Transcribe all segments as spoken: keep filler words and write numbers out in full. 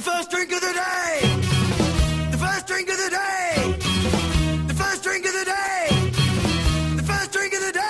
first drink of the day! The first drink of the day! The first drink of the day! The first drink of the day!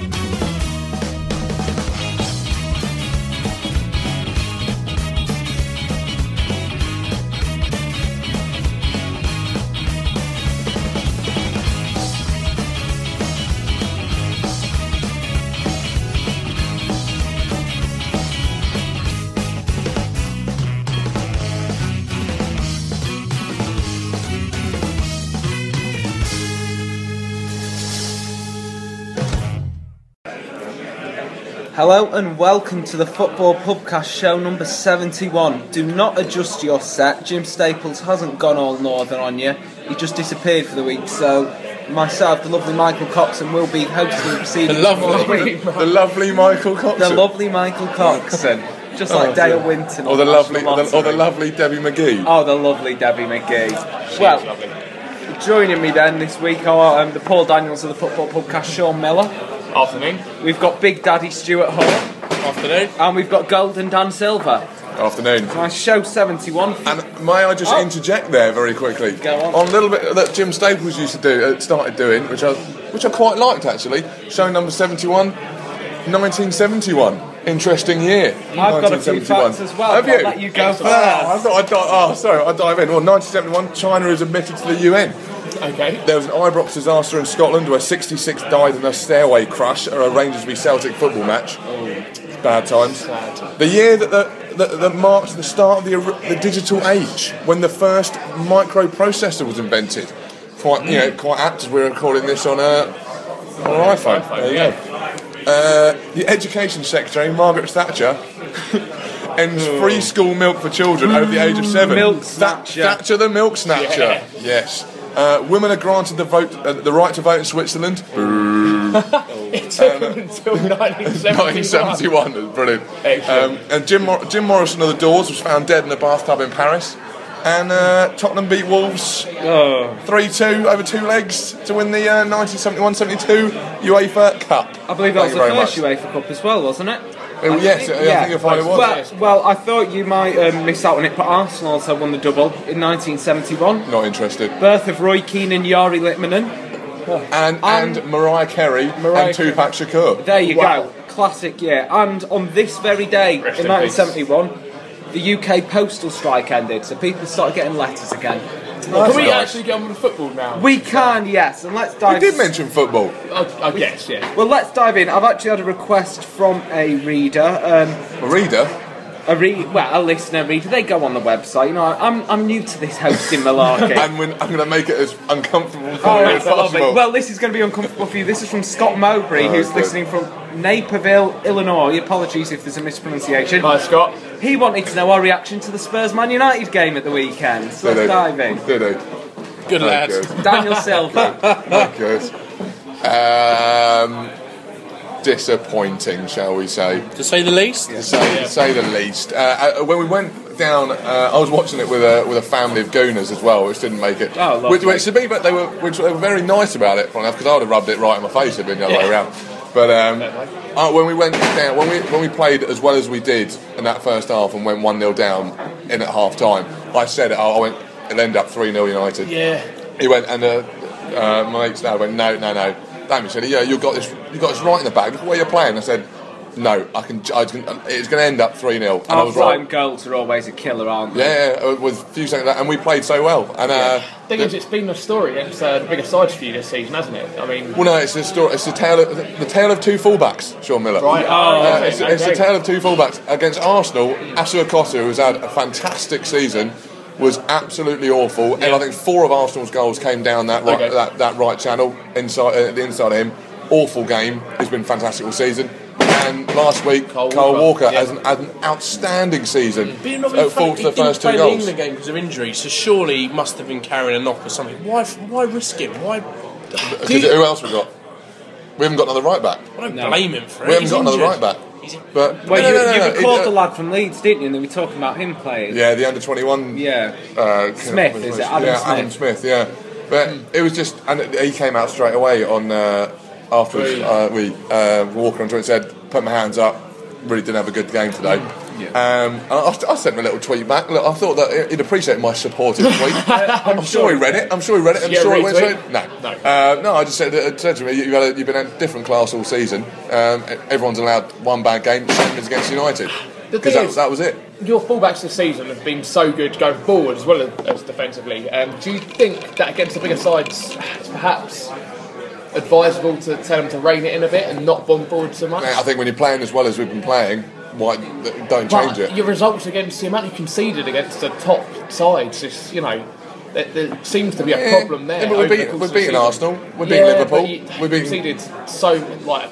Hello and welcome to the Football Pubcast show number seventy-one. Do not adjust your set. Jim Staples hasn't gone all northern on you. He just disappeared for the week, so myself, the lovely Michael Coxon, will be hosting the proceedings. The lovely, the lovely Michael Coxon. The lovely Michael Coxon. Just like oh, Dale dear. Winton. Or the lovely, the, or the lovely Debbie McGee. Oh, the lovely Debbie McGee. She well, lovely. Joining me then this week are um, the Paul Daniels of the Football Pubcast, Sean Miller. Afternoon. We've got Big Daddy Stuart Hall. Afternoon. And we've got Golden Dan Silver. Afternoon. My show seventy-one. And may I just oh. interject there very quickly? Go on. On a little bit that Jim Staples used to do, uh, started doing, which I, which I quite liked actually. Show number seventy-one, nineteen seventy-one. Interesting year. I've got a few facts as well. Have you? I'll let you go first. Oh, I thought I'd dive, oh, sorry, I'd dive in. Well, nineteen seventy-one, China is admitted to the U N. Okay. There was an Ibrox disaster in Scotland where sixty-six died in a stairway crash at a Rangers v Celtic football match. Oh. Bad times. Sad. The year that the, that, that marked the start of the, the digital age, when the first microprocessor was invented. Quite, you know, quite apt as we're recording this on a on an iPhone. iPhone There you yeah. go. Uh, the Education Secretary, Margaret Thatcher, ends free school milk for children over the age of seven. Milk snatcher. Thatcher the milk snatcher. Yeah. Yes. Uh, women are granted the vote, uh, the right to vote in Switzerland. It took them until nineteen seventy-one. nineteen seventy-one, it was brilliant. Excellent. Um, and Jim, Mor- Jim Morrison of the Doors was found dead in a bathtub in Paris. And uh, Tottenham beat Wolves Oh. three two over two legs to win the uh, nineteen seventy-one seventy-two UEFA Cup. I believe that was Thank the you very first much. UEFA Cup as well, wasn't it? Oh, yes, I, I think you'll find it was. Well, well, I thought you might um, miss out on it, but Arsenal also won the double in nineteen seventy-one. Not interested. Birth of Roy Keane and Yari Litmanen. And and Um, Mariah Carey Mariah and Tupac Shakur. There you Wow. go. Classic year. And on this very day, Rest in in nineteen peace. seventy-one, the U K postal strike ended, so people started getting letters again. Can we nice. actually get on with football now? We can, yes, and let's dive... We did mention football. I, I guess, yeah. Well, let's dive in. I've actually had a request from a reader. Um, A reader. a re- well, a listener reader. They go on the website. You know, I'm I'm new to this hosting malarkey. And when, I'm going to make it as uncomfortable for All you right, as I love possible. it. Well, this is going to be uncomfortable for you. This is from Scott Mowbray, Oh, who's good. listening from Naperville, Illinois. Apologies if there's a mispronunciation. Hi, Scott. He wanted to know our reaction to the Spurs Man United game at the weekend. So Did let's he? dive in. Did he? Good Oh, lad. good. Daniel Silva. Oh, good. Um, disappointing, shall we say? To say the least. To say, to say the least. Uh, uh, when we went down, uh, I was watching it with a with a family of Gooners as well, which didn't make it. Oh, lovely. which, which to be, but they were which they were very nice about it, funny enough, because I would have rubbed it right in my face if it'd been the other way around. But um, uh, when we went down, when we when we played as well as we did in that first half and went one nil down in at half time, I said it. I went, it'll end up three nil United. Yeah. He went, and uh, uh, my mate's dad went, no, no, no. Damn, he said, yeah, you got this, you got this right in the bag. Look where you're playing. I said, no, I can. I can it's going to end up three nil. And I was Half-time right. goals are always a killer, aren't they? Yeah, yeah, with a few seconds, and we played so well. And uh, Thing is, it's been a story against uh, the bigger sides for you this season, hasn't it? I mean, well, no, it's the story. It's the tale of the tale of two fullbacks. Sean Miller. right. Uh, Oh, it's, okay. it's the tale of two fullbacks against Arsenal. Asu Akoto, who's had a fantastic season, was absolutely awful, and I think four of Arsenal's goals came down that right, Okay. that, that right channel inside uh, the inside of him. Awful game. He's been fantastic all season. And last week, Cole Cole Walker, Walker yeah. has an, had an outstanding season. But you know, At fault for the first two he didn't play the goals. England game because of injury, so surely he must have been carrying a knock or something. Why? Why risk him? Why? Because Do you- who else we got? We haven't got another right back. I don't No. blame him for it. We haven't He's got another injured. right back. He's in- But Well, no, you, no, no, you no, recalled it, uh, the lad from Leeds, didn't you? And they were talking about him playing. Yeah, the under twenty-one. Yeah. Uh, Smith, is it? Adam yeah, Smith. Adam Smith. Yeah, but it was just, and he came out straight away on uh, afterwards. Uh, we uh, Walker onto it and said, "Put my hands up." Really didn't have a good game today. Um, and I, I sent him a little tweet back. Look, I thought that he'd appreciate my supportive tweet. I'm, I'm sure he read it. I'm sure he read it. I'm Yeah, sure it went retweet? through. No, No. Uh, no. I just said, uh, said to him, you've, had a, you've been in a different class all season. Um, everyone's allowed one bad game. The same as against United. The Because thing that, is- that was it. Your fullbacks this season have been so good going forward as well as, as defensively. Um, do you think that against the bigger sides, it's perhaps advisable to tell them to rein it in a bit and not bomb forward so much? I think when you're playing as well as we've been playing, why don't change But it? your results against the amount you conceded against the top sides, is, you know, there, there seems to be a Yeah. problem there. Yeah, but we've over the beaten- course we've of the beaten season. Arsenal, we've beaten Yeah, Liverpool, but you we've beaten- conceded so like.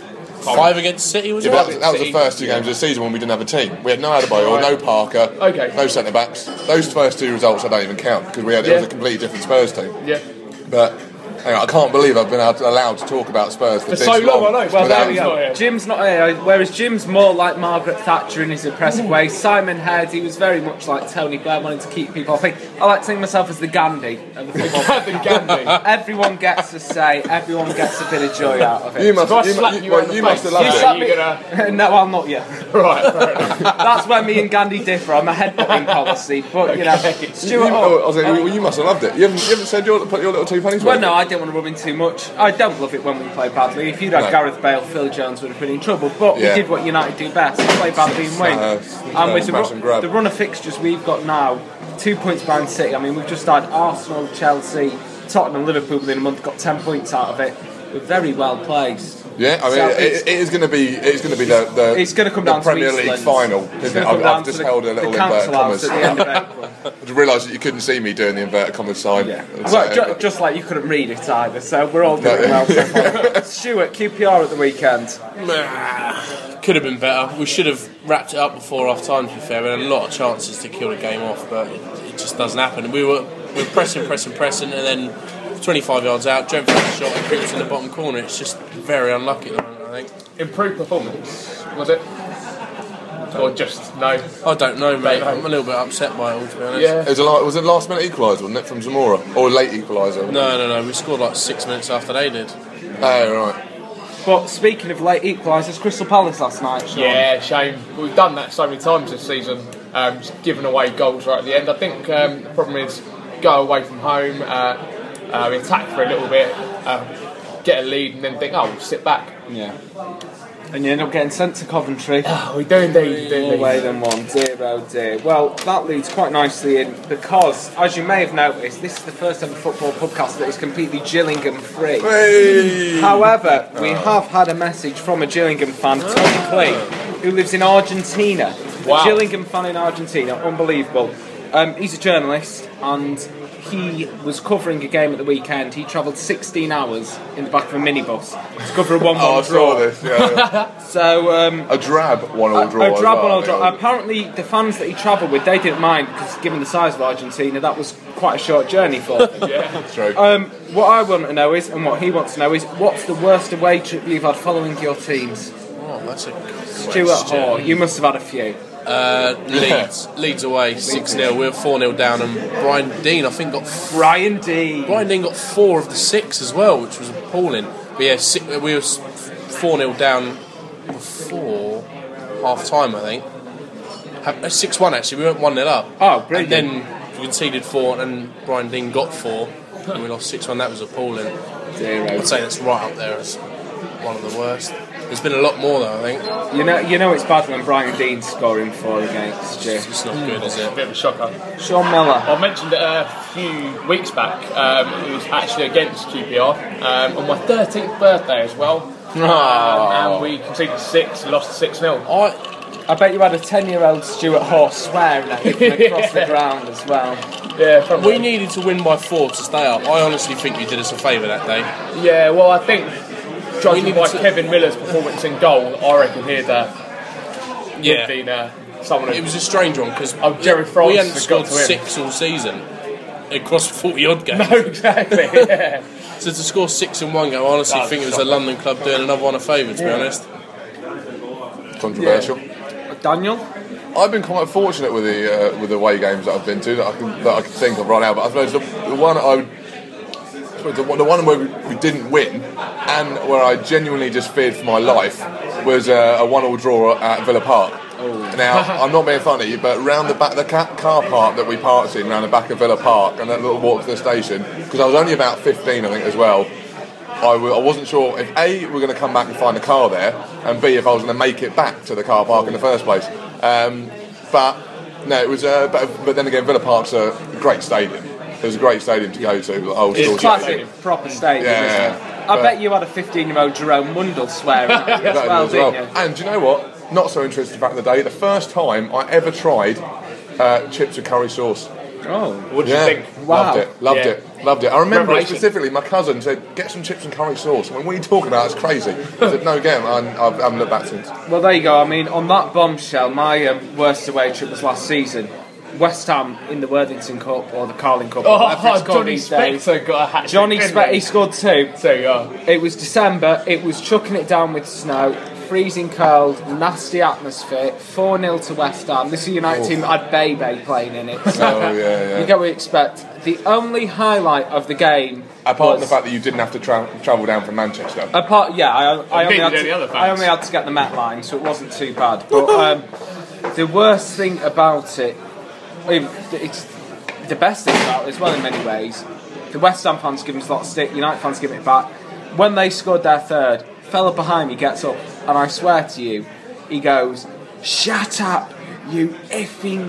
Five against City, was Yeah, it? but that, was, that was the City. first two games of the season when we didn't have a team. We had no Adebayor, no Parker, Okay. no centre backs. Those first two results I don't even count because we had it was Yeah. a completely different Spurs team. Yeah. But anyway, I can't believe I've been able to, allowed to talk about Spurs for, For this so long, long. I know. Well, without- there we go. Yeah. Jim's not here, whereas Jim's more like Margaret Thatcher in his oppressive way. Simon Head, he was very much like Tony Blair, wanting to keep people off. I think I like to think myself as the Gandhi of the football. The Gandhi. Everyone gets a say, everyone gets a bit of joy out of it. You must, If I you, slap you, you well, around the you must have face, loved You it. slap You're gonna- no, I'm not yet. Right, fair enough. That's where me and Gandhi differ. I'm a headbutting policy, but you know, You, Stuart you, Hall. I was like, well, you must have loved it. You haven't, you haven't said your, put your little two pennies Well, worth. no, I didn't want to rub in too much. I don't love it when we play badly. If you'd had No. Gareth Bale, Phil Jones would have been in trouble. But Yeah. we did what United do best: play badly and win. Uh, and with the, smash and grab. ru- the run of fixtures we've got now, two points behind City. I mean, we've just had Arsenal, Chelsea, Tottenham, Liverpool within a month. Got ten points out of it. We're very well placed. Yeah, I mean, So it, it's- it is going to be it's going to be the, the It's going to come the down Premier to League Eastlands. final, It's isn't it? going to come I've, down I've just to the, held a little the council inverted house commas. at the end of April. I just realised that you couldn't see me doing the inverted commas sign. Yeah. So, Well, ju- just like you couldn't read it either, so we're all doing well so far. Stuart, Q P R at the weekend. Could have been better. We should have wrapped it up before half time, to be fair. We had a lot of chances to kill the game off, but it, it just doesn't happen. We were we were pressing, pressing, pressing, and then twenty-five yards out, Trent had a shot and Cricket's in the bottom corner. It's just very unlucky at the moment, I think. Improved performance, was it? Or just no? I don't know, mate. I'm a little bit upset by it all, to be honest. Yeah. It was a la- was it last minute equaliser, wasn't it, from Zamora or late equaliser? No, no, no. We scored like six minutes after they did. Oh right. But speaking of late equalisers, Crystal Palace last night, Sean. Yeah, shame. We've done that so many times this season, um, just giving away goals right at the end. I think um, the problem is go away from home, uh, uh, attack for a little bit, uh, get a lead, and then think, oh, we'll sit back. Yeah. And you end up getting sent to Coventry. Oh, we do indeed, do More indeed. away than one, dear oh dear. Well, that leads quite nicely in because, as you may have noticed, this is the first ever football podcast that is completely Gillingham free. Hey! However, we have had a message from a Gillingham fan, Tony Clee, who lives in Argentina. Wow. A Gillingham fan in Argentina, unbelievable. Um, he's a journalist and he was covering a game at the weekend. He travelled sixteen hours in the back of a minibus to cover a one one Oh, I draw. saw this. Yeah, yeah. So, um, A drab one-all a, draw. a as drab well, one all I draw. think. Apparently, the fans that he travelled with, they didn't mind because, given the size of Argentina, that was quite a short journey for them. That's true. um, what I want to know is, and what he wants to know is, what's the worst away trip you've had following your teams? Oh, that's a good Stuart question. Hall, you must have had a few. Uh, Leeds, Leeds away, six nil. We were four nil down, and Brian Dean, I think, got Brian D. Brian Dean got four of the six as well, which was appalling. But yeah, six, we were four nil down before half time, I think. six one actually, we went one nil up. Oh, brilliant. And then we conceded four, and Brian Dean got four, and we lost six one. That was appalling. Dear, I'd say that's right up there as one of the worst. There's been a lot more though, I think. you know, you know it's bad when Brian Dean's scoring four against you. It's not good, is it? Bit of a shocker. Sean Miller. I mentioned it a few weeks back. Um, it was actually against Q P R um, on my thirteenth birthday as well. Um, and we conceded six, lost six nil. I, I bet you had a ten-year-old Stuart Hall swearing at you from across the ground as well. Yeah, from we needed to win by four to stay up. I honestly think you did us a favour that day. Yeah, well, I think judging needed by to- Kevin Miller's performance in goal, I reckon he'd uh, Yeah. would been uh, someone. It was a strange one because Oh, Jerry Francis we hadn't has scored got to him. six all season across forty odd games. No, exactly. Yeah. So to score six in one game, I honestly That's think it was a shocking. London club doing another one a favour. To be Yeah. honest, Controversial. Daniel? I've been quite fortunate with the uh, with the away games that I've been to that I can that I can think of right now. But I suppose the, the one I would, I suppose the, one- the one where we, we didn't win and where I genuinely just feared for my life was uh, a one-all draw at Villa Park. Now, I'm not being funny, but round the back, the ca- car park that we parked in, round the back of Villa Park, and that little walk to the station, because I was only about fifteen, I think, as well. I, w- I wasn't sure if A, we were going to come back and find the car there, and B, if I was going to make it back to the car park in the first place. Um, but no, it was. Uh, but, but then again, Villa Park's a great stadium. It was a great stadium to go to. Old It's school classic, stadium. proper stadium, Yeah, isn't yeah. it? I But- bet you had a fifteen-year-old Jerome Mundell swearing at you as That well, as well. didn't you? And do you know what? Not so interesting back in the day. The first time I ever tried uh, chips with curry sauce. Oh, What do Yeah, you think? Wow. loved it, loved Yeah. it, loved it. I remember it Revelation. specifically. My cousin said, "Get some chips and curry sauce." I went, "What are you talking about? It's crazy." I said, "No, get them." And I haven't looked back since. well, there you go. I mean, on that bombshell, my um, worst away trip was last season. West Ham in the Worthington Cup or the Carling Cup. or whatever it's Oh, called Johnny these days. Spector got a hat trick. Johnny didn't Spector, he? he scored two. So yeah. It was December, it was chucking it down with snow, freezing cold, nasty atmosphere, four nil to West Ham. This is a United team that had Bebe playing in it. So Oh yeah, yeah. you get what you expect. The only highlight of the game Apart from was, the fact that you didn't have to tra- travel down from Manchester. apart, yeah, I, I, only Maybe had any to, other fans. I only had to get the Met line, so it wasn't too bad. But um, the worst thing about it, well, it's the best thing about it as well in many ways. The West Ham fans give us a lot of stick, United fans give it back. When they scored their third, fella behind me gets up, and I swear to you, he goes, "Shut up, you effing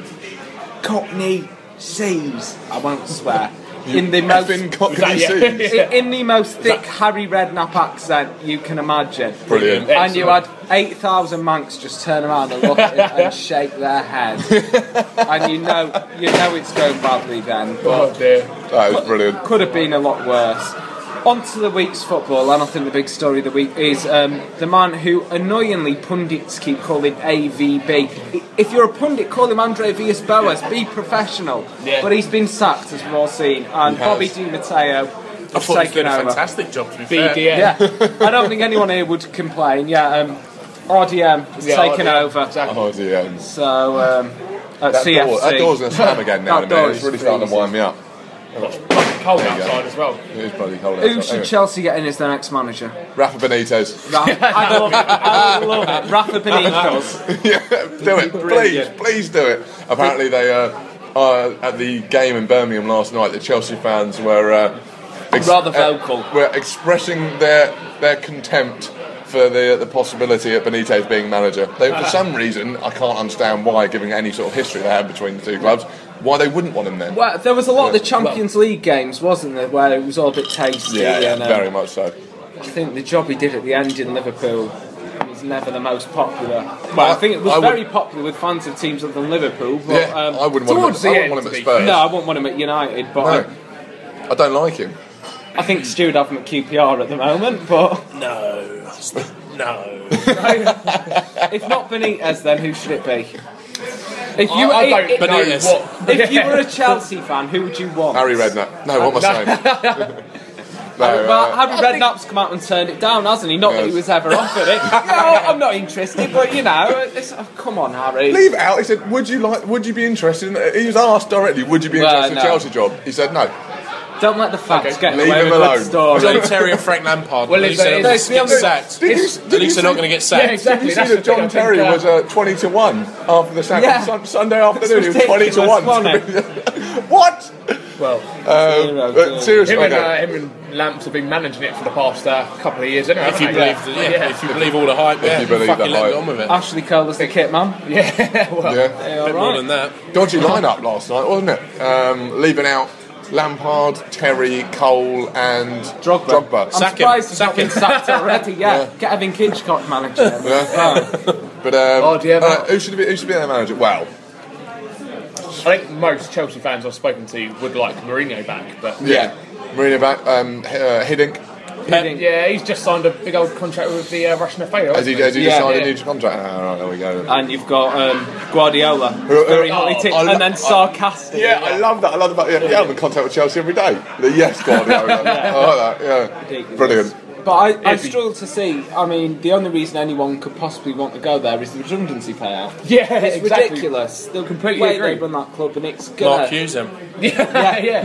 Cockney C's." I won't swear. in the most Effing Cockney that- yeah. C's. in, in the most thick Harry Redknapp accent you can imagine. Brilliant. And you had Excellent. eight thousand Mancs just turn around and look at it and shake their head. And you know you know it's going badly then. Oh But dear. That was brilliant. could have been a lot worse. On to the week's football, and I think the big story of the week is um, the man who annoyingly pundits keep calling A V B. If you're a pundit, call him Andre Villas-Boas, be professional. Yeah. But he's been sacked, as we've all seen, and He has. Bobby Di Matteo I has thought he was taken doing a over. fantastic job, to be B fair. D M. Yeah, I don't think anyone here would complain. Yeah, um, R D M has Yeah, taken R D M, over. exactly. Oh dear. So, um, at That, C F C. door, that door's going to slam again now. That in a minute. door It's is really starting to freezing. wind me up. It's bloody cold There you go. outside as well. It is bloody cold Who outside. should Anyway, Chelsea get in as their next manager? Rafa Benitez. Ra- I love it. I love it. Rafa Benitez. Yeah, do it, please, Brilliant. please do it. Apparently, they uh, uh, at the game in Birmingham last night, the Chelsea fans were uh, Rather vocal. Uh, were expressing their their contempt for the the possibility of Benitez being manager. They, for some reason, I can't understand why, given any sort of history they had between the two clubs, why they wouldn't want him then. Well, there was a lot of the Yeah. Champions League games, wasn't there, where it was all a bit tasty. Yeah, yeah, and, um, very much so. I think the job he did at the end in Liverpool was never the most popular. Well, I think it was I would- very popular with fans of teams other than Liverpool. But, Yeah, um, I wouldn't want him. towards At, the I wouldn't end, want him to at be Spurs. no, I wouldn't want him at United. But No. I don't like him. I, I think Stu would have him at Q P R at the moment. But No. No. if not Benitez, then who should it be? If you, I, I don't if, know Benitez. what. if you were a Chelsea fan, who would you want? Harry Redknapp. No, what am I saying? no, Well, uh, Harry Redknapp's come out and turned it down, hasn't he? Not that he Yes. was ever offered it. No, I'm not interested, but you know, it's, oh, come on, Harry. leave it out. He said, "Would you like? Would you be interested?" In, he was asked directly, "Would you be Well, interested in no. a Chelsea job?" He said, "No." Don't let the facts Okay, get in the leave way him of a alone. good story. John Terry and Frank Lampard. Well, at it's- least they're not it's- going to it's- get sacked. Did you, It's- did At you least they're not see- going to get Yeah, sacked. exactly. Did you That's see that the thing, John I think, Terry uh, was uh, twenty to one after the sack Yeah. on Sun- Sunday afternoon? He was It's twenty to one. ridiculous, What? Well, Um, but seriously, him and, okay. uh, him and Lamps have been managing it for the past uh, couple of years, anyway. If you haven't they? believe, the, yeah, if you believe all the hype, yeah, you believe fucking the let hype. them on with it. Ashley Cole was the kit man. Yeah, well, yeah. Yeah, A all bit more right. than that. Dodgy lineup last night, wasn't it? Um, leaving out Lampard, Terry, Cole, and Drogba. Drogba. I'm Sack him. surprised he's Sack not been him. sacked already. Yeah, get Evan Hitchcock manager. Yeah. But um, Oh, do you have uh, that? who should be who should be their manager? Well, I think most Chelsea fans I've spoken to would like Mourinho back, but yeah, Mourinho back. Um, H- uh, Hiddink. Hiddink. yeah, he's just signed a big old contract with the uh, Russian F A. Has he, has he Yeah, just signed yeah. a new contract? Ah, right, there we go. And you've got um, Guardiola, Who- very oh, hotly I tipped, lo- and then I- sarcastic. Yeah, I love that. I love that. Yeah, yeah, I'm in contact with Chelsea every day. The yes, Guardiola. I like that. Yeah, Ridiculous. brilliant. But I, I It'd be- struggle to see. I mean, the only reason anyone could possibly want to go there is the redundancy payout. Yeah, It's exactly. ridiculous. The Completely way agree. they run that club, and it's gonna. Mark Hughes, him. Yeah, yeah. Yeah.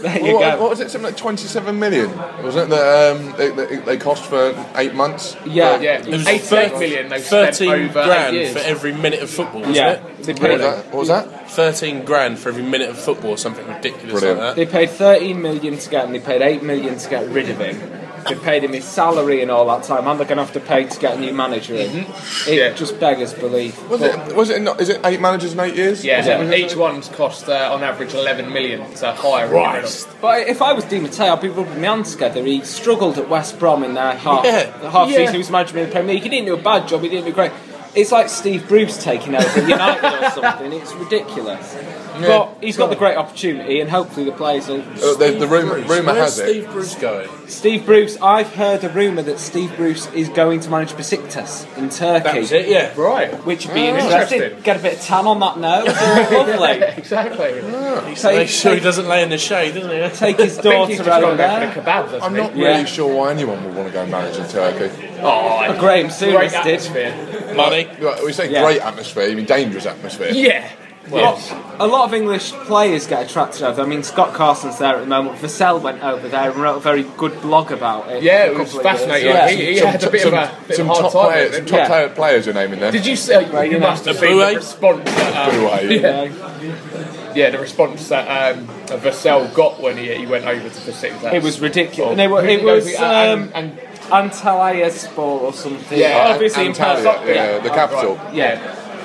There you what, go. what was it? Something like twenty-seven million, wasn't it? That um, they, they, they cost for eight months. Yeah, Yeah, It was eighty-eight thir- million they've spent thirteen over eight grand years. for every minute of football, wasn't yeah. it? They What paid was that? What was that? thirteen grand for every minute of football, or something ridiculous Brilliant. like that. They paid thirteen million to get him. They paid eight million to get rid of him. They paid him his salary and all that time, and they're going to have to pay to get a new manager in. Mm-hmm. It Yeah. just beggars belief. Was But- it? Was it? Not, is it eight managers in eight years? Yeah, Yeah. each one's cost uh, on average eleven million to hire. Christ. But if I was Di Matteo, I'd be rubbing my hands together. He struggled at West Brom in their half, Yeah. the half Yeah. season he was managing in the Premier League. He didn't do a bad job. He didn't do great. It's like Steve Bruce taking over United or something. It's ridiculous. But he's got the great opportunity, and hopefully the players will. Uh, the the rumour, rumour Where's has it. Steve Bruce going? Steve Bruce, I've heard a rumour that Steve Bruce is going to manage Besiktas in Turkey. That was it, yeah. Right. Which would be Ah. interesting. Interesting. Get a bit of tan on that nose. Lovely. Exactly. So make Take, sure he take, doesn't lay in the shade, doesn't he? take his I think he's daughter just got to over go for there. the kebabs, hasn't I'm he? not Yeah. really sure why anyone would want to go and manage in Turkey. Oh, Graham great Souness did. atmosphere. Money. Like, we say Yeah. great atmosphere, you mean dangerous atmosphere? Yeah. Well, a lot of English players get attracted over. I mean, Scott Carson's there at the moment. Vassell went over there and wrote a very good blog about it. Yeah, for a it was couple of years. fascinating. Yeah. He, he Some- had a bit some, of a bit some of a top hard time players, with some it. top Yeah. player- players are naming there. Did you see? You you must know. have seen the Boué? response. That, um, Boué. yeah, yeah, the response that um, Vassell got when he, he went over to the six. It was ridiculous. Oh. And it, wa- Who it did he go was to? And- um, and- Antalya Sport or something. Yeah, obviously in Antalya, Perth. yeah, the capital. Yeah.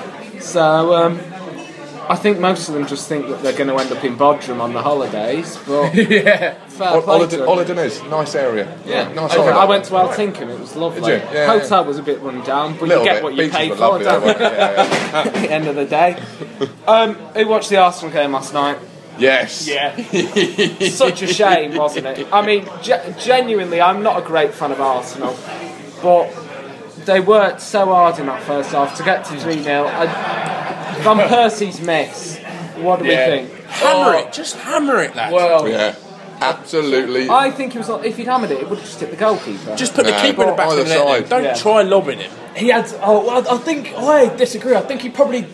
So um, I think most of them just think that they're going to end up in Bodrum on the holidays. But yeah. fair play to them. Olden nice area. Yeah, nice I, holiday. I went to El Tinkham, it was lovely. Did you? Yeah, Hotel was a bit run down, but Little you get bit. what you Beaches pay were for, lovely, don't though, you? weren't they? Yeah, yeah. At the end of the day. Um, who watched the Arsenal game last night? Yes. Yeah. Such a shame, wasn't it? I mean, ge- genuinely, I'm not a great fan of Arsenal, but they worked so hard in that first half to get to three nil. Van Persie's miss, what do Yeah. we think? Hammer Oh. it, just hammer it, lad. Well, Yeah. Absolutely. I think it was if he'd hammered it, it would have just hit the goalkeeper. Just put the No, keeper in the back of either the net. side. Don't Yeah. try lobbing him. he had. Oh, well, I think I disagree. I think he probably.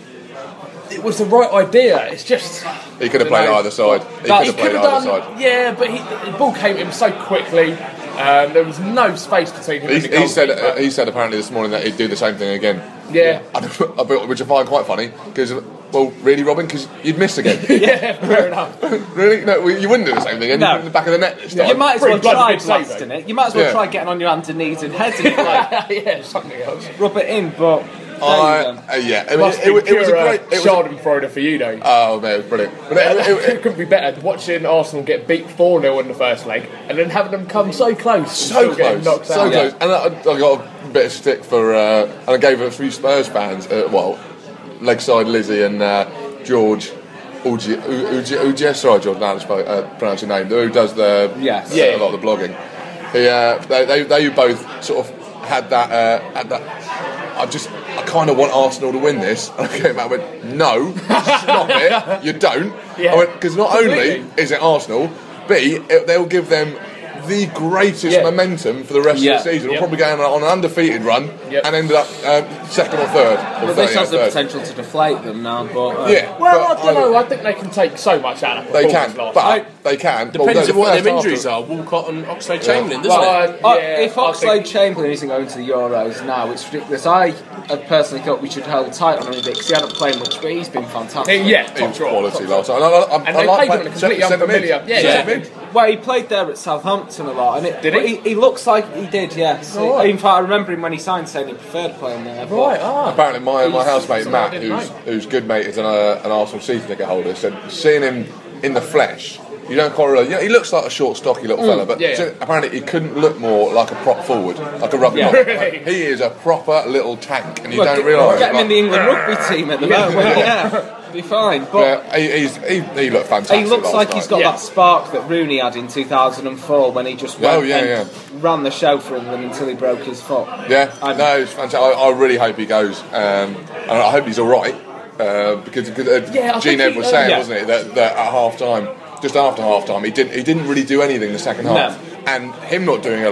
It was the right idea. It's just. He could have played either side. He could That's- have He played could have either done. side. Yeah, but he, the ball came to him so quickly. Um, there was no space between him He, and the he said goalkeeper. uh, he said apparently this morning that he'd do the same thing again. Yeah. I don't- I bet- which I find quite funny because, well, really, Robin, because you'd miss again. Yeah, fair enough. Really? No, well, you wouldn't do the same thing. And No. you put it in the back of the net this time. You might as well Pretty bloody try good save, blasting though. it. You might as well Yeah. try getting on your hands and knees and heading it, like, Yeah, something else. rub it in, but there I, you go. uh, yeah, I mean, Must it, be it, it was a pure, great. uh, It was a, Schadenfreude for you, though. oh man, it was brilliant. But it, it, it it, couldn't be better watching Arsenal get beat four nil in the first leg and then having them come so close. and so still getting close, knocked so out. close. And I, I got a bit of stick for, uh, and I gave it a few Spurs fans. Uh, well, Legside Lizzie and uh, George. Uji, Uji, Uji, sorry, George, now I uh, pronounce your name. Who does the Yes. uh, Yeah. a lot of the blogging? He, uh, they, they, they both sort of had that. Uh, had that. I just, I kind of want Arsenal to win this. And I came back and went, no, stop it, you don't. Yeah. I went because not Completely. only is it Arsenal, B, it, they'll give them the greatest Yeah. momentum for the rest Yeah. of the season. We'll Yep. probably go on, on an undefeated run Yep. and ended up um, second or third. Or But third, this yeah, has the third. potential to deflate them now, but... Uh, Yeah, Well, but I don't know. I- I think they can take so much out of the They performance can, last but night. they can. Depends Although on the what first their half injuries was- are. Walcott and Oxlade-Chamberlain, doesn't Well, it? uh, Uh, yeah, if I Oxlade think- Chamberlain isn't going to the Euros now, it's ridiculous. I have personally thought we should hold tight on him a bit because he hadn't played much, but he's been fantastic. Yeah, He top was draw. quality top draw. last night. And, I, I, And I they like played him playing in a completely centre mid. unfamiliar- yeah, Centre yeah. mid. Well, he played there at Southampton a lot, and it, Did but he? he? He looks like he did, yes. Oh, right. In fact, I remember him when he signed saying he preferred playing there. but- Right, ah. Apparently, my, my He's- housemate something Matt, I didn't who's know. who's good mate is an, uh, an Arsenal season ticket holder, said seeing him in the flesh, you don't quite realise. You know, he looks like a short, stocky little fella, but yeah, yeah. so- apparently he couldn't look more like a prop forward, like a rugby. Yeah. Yeah. He is a proper little tank, and you Well, don't get, realise. get him like, in the England rugby team at the moment. Yeah, be fine. But yeah, he, he's, he, he looked fantastic. he looks last like night. he's got Yeah. that spark that Rooney had in two thousand four when he just went Oh, yeah, and yeah. ran the show for England until he broke his foot. Yeah, I'm- no, it's fantastic. I, I really hope he goes, um, and I hope he's all right uh, because, because uh, Yeah, I Gene think Ed he- was uh, saying, yeah. wasn't he, that, that at half time, just after half time, he didn't he didn't really do anything the second half, and him not doing a lot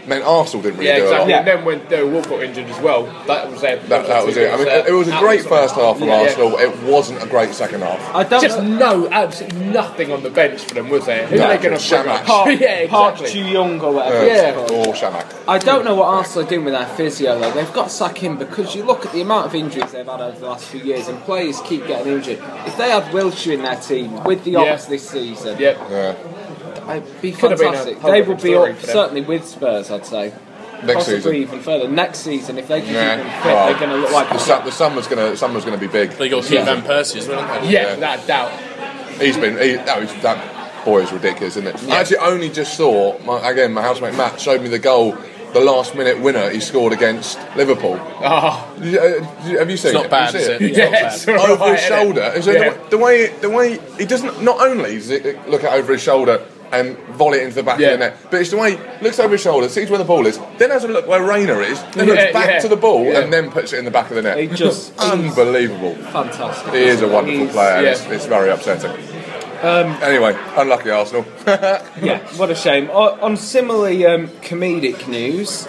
meant Arsenal didn't really Yeah, do exactly. a lot. Yeah. And then when Theo Walcott injured as well, that was their. That, that was it. I mean, it, it was a great first half from Yeah. Arsenal. It wasn't a great second half. I don't Just know. no, absolutely nothing on the bench for them, was there? Who No, are they going to bring Shamak. up? Park, yeah, Park exactly. Ju-young or whatever. Yeah. it's called. Or Shamak. I don't know what Arsenal are doing with their physio though. They've got to sack him because you look at the amount of injuries they've had over the last few years, and players keep getting injured. If they had Wilshere in their team with the Yeah. Ox this season, Yep. Yeah. it'd be Could have been a fantastic. whole They different would be story up for them. certainly with Spurs, I'd say. Next Possibly season. even further. Next season, if they can Yeah. keep them fit, Well, they're going to look like the, su- the summer's gonna the summer's gonna be big. They got Keith Van Persie as well, haven't they? Yeah, Yeah. without a doubt. He's been. He, no, he's, that boy is ridiculous, isn't it? I actually only just saw. My, again, my housemate Matt showed me the goal, the last minute winner he scored against Liverpool. Oh, Did you, uh, did you- have you seen It's not it? bad, Have you is seen it? It's not bad. it's all Over right, his isn't it? shoulder. And so Yeah. the, way, the way he doesn't. Not only does he look at over his shoulder and volley it into the back Yeah. of the net, but it's the way he looks over his shoulder, sees where the ball is, then has a look where Rayner is, then Yeah, looks back yeah. to the ball, Yeah. and then puts it in the back of the net. He just- It's unbelievable. fantastic. He is a wonderful He's- player. and yeah. It's, it's very upsetting. Um, Anyway, unlucky Arsenal. Yeah, what a shame. O- on similarly um, comedic news,